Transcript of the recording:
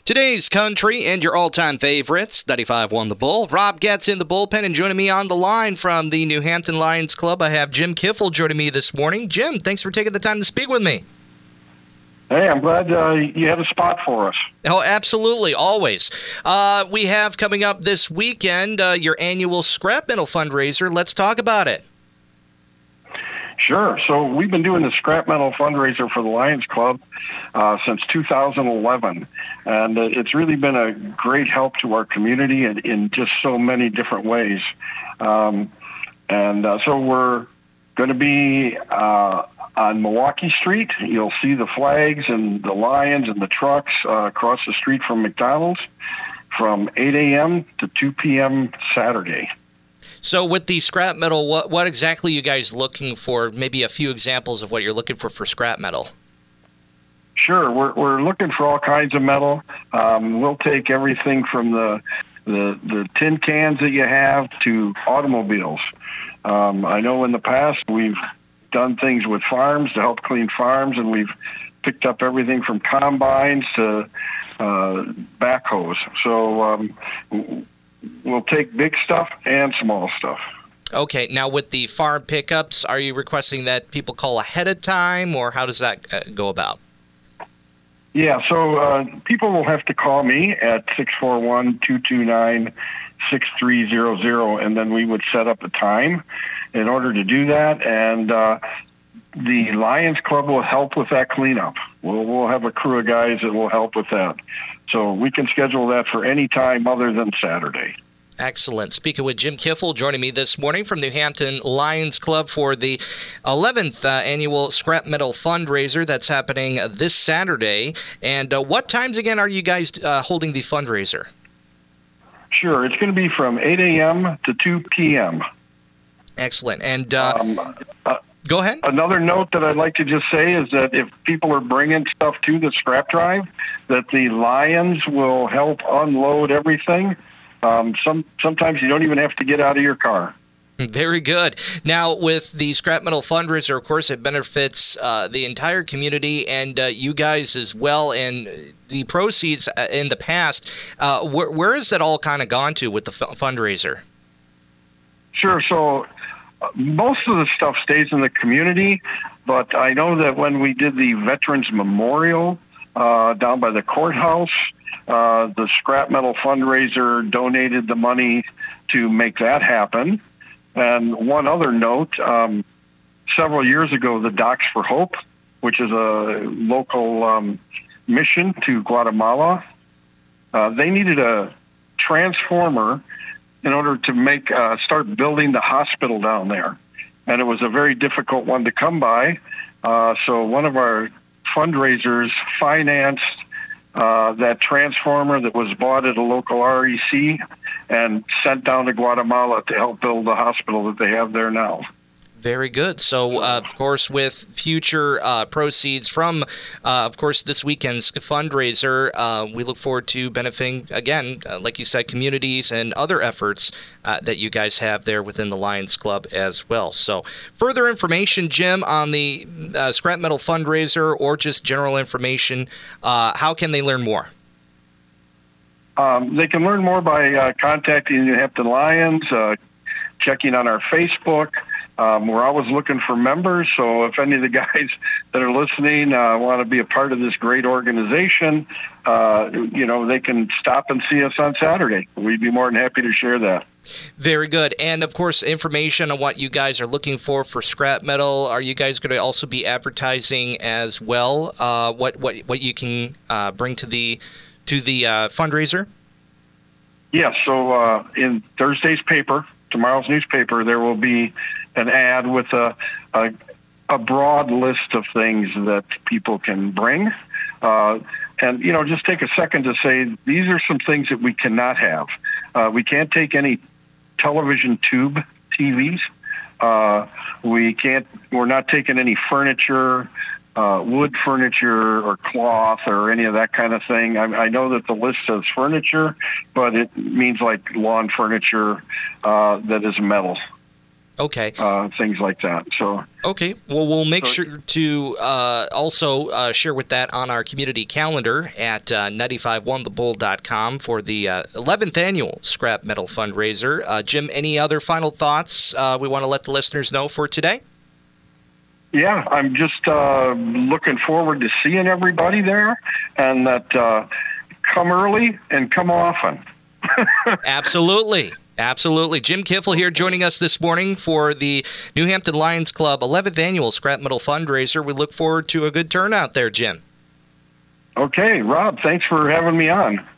Today's country and your all-time favorites, 95.1 The Bull. Rob Getz in the bullpen, and joining me on the line from the New Hampton Lions Club, I have Jim Kiffle joining me this morning. Jim, thanks for taking the time to speak with me. Hey, I'm glad you had a spot for us. Oh, absolutely, always. We have coming up this weekend your annual scrap metal fundraiser. Let's talk about it. Sure. So we've been doing the scrap metal fundraiser for the Lions Club since 2011, and it's really been a great help to our community in just so many different ways. So we're going to be on Milwaukee Street. You'll see the flags and the Lions and the trucks across the street from McDonald's from 8 a.m. to 2 p.m. Saturday. So with the scrap metal, what exactly are you guys looking for? Maybe a few examples of what you're looking for scrap metal. Sure. We're looking for all kinds of metal. We'll take everything from the tin cans that you have to automobiles. I know in the past we've done things with farms to help clean farms, and we've picked up everything from combines to backhoes. So we'll take big stuff and small stuff. Okay. Now, with the farm pickups, are you requesting that people call ahead of time, or how does that go about? Yeah, so people will have to call me at 641-229-6300, and then we would set up a time in order to do that. And the Lions Club will help with that cleanup. We'll have a crew of guys that will help with that. So we can schedule that for any time other than Saturday. Excellent. Speaking with Jim Kiffle, joining me this morning from New Hampton Lions Club for the 11th annual Scrap Metal fundraiser that's happening this Saturday. And what times again are you guys holding the fundraiser? Sure. It's going to be from 8 a.m. to 2 p.m. Excellent. And go ahead. Another Another note that I'd like to just say is that if people are bringing stuff to the scrap drive, that the Lions will help unload everything. Sometimes you don't even have to get out of your car. Very good. Now, with the Scrap Metal fundraiser, of course, it benefits the entire community and you guys as well. And the proceeds in the past, where has that all kind of gone to with the fundraiser? Sure. So most of the stuff stays in the community, but I know that when we did the Veterans Memorial down by the courthouse, the Scrap Metal fundraiser donated the money to make that happen. And one other note, several years ago, the Docs for Hope, which is a local mission to Guatemala, they needed a transformer in order to start building the hospital down there. And it was a very difficult one to come by. So one of our fundraisers financed that transformer that was bought at a local REC and sent down to Guatemala to help build the hospital that they have there now. Very good. So, of course, with future proceeds from, of course, this weekend's fundraiser, we look forward to benefiting, again, like you said, communities and other efforts that you guys have there within the Lions Club as well. So, further information, Jim, on the Scrap Metal fundraiser or just general information, how can they learn more? They can learn more by contacting New Hampton Lions, checking on our Facebook. We're always looking for members, so if any of the guys that are listening want to be a part of this great organization, they can stop and see us on Saturday. We'd be more than happy to share that. Very good. And, of course, information on what you guys are looking for scrap metal. Are you guys going to also be advertising as well what you can bring to the fundraiser? Yes, so in Thursday's paper, tomorrow's newspaper, there will be an ad with a broad list of things that people can bring. And, just take a second to say these are some things that we cannot have. We can't take any television tube TVs. We're not taking any furniture, wood furniture or cloth or any of that kind of thing. I know that the list says furniture, but it means like lawn furniture that is metal. Okay. Things like that. So okay. Well, we'll make sure to also share with that on our community calendar at 951thebull.com for the 11th annual Scrap Metal Fundraiser. Jim, any other final thoughts we want to let the listeners know for today? Yeah, I'm just looking forward to seeing everybody there, and that come early and come often. Absolutely. Absolutely. Jim Kiffle here joining us this morning for the New Hampton Lions Club 11th Annual Scrap Metal Fundraiser. We look forward to a good turnout there, Jim. Okay, Rob, thanks for having me on.